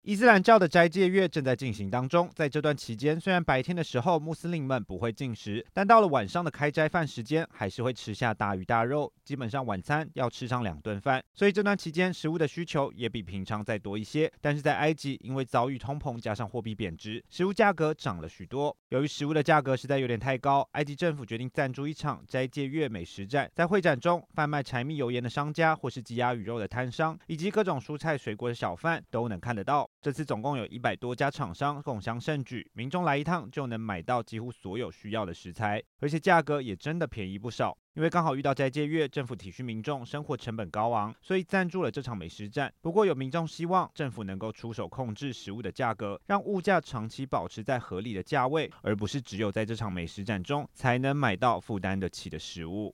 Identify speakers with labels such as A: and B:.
A: 伊斯兰教的斋戒月正在进行当中，在这段期间，虽然白天的时候穆斯林们不会进食，但到了晚上的开斋饭时间，还是会吃下大鱼大肉，基本上晚餐要吃上2顿饭。所以这段期间食物的需求也比平常再多一些。但是在埃及，因为遭遇通膨加上货币贬值，食物价格涨了许多。由于食物的价格实在有点太高，埃及政府决定赞助一场斋戒月美食展。在会展中，贩卖柴米油盐的商家，或是鸡鸭鱼肉的摊商，以及各种蔬菜水果的小贩都能看得到。这次总共有100多家厂商共襄盛举，民众来一趟就能买到几乎所有需要的食材，而且价格也真的便宜不少。因为刚好遇到斋戒月，政府体恤民众生活成本高昂，所以赞助了这场美食展。不过有民众希望政府能够出手控制食物的价格，让物价长期保持在合理的价位，而不是只有在这场美食展中才能买到负担得起的食物。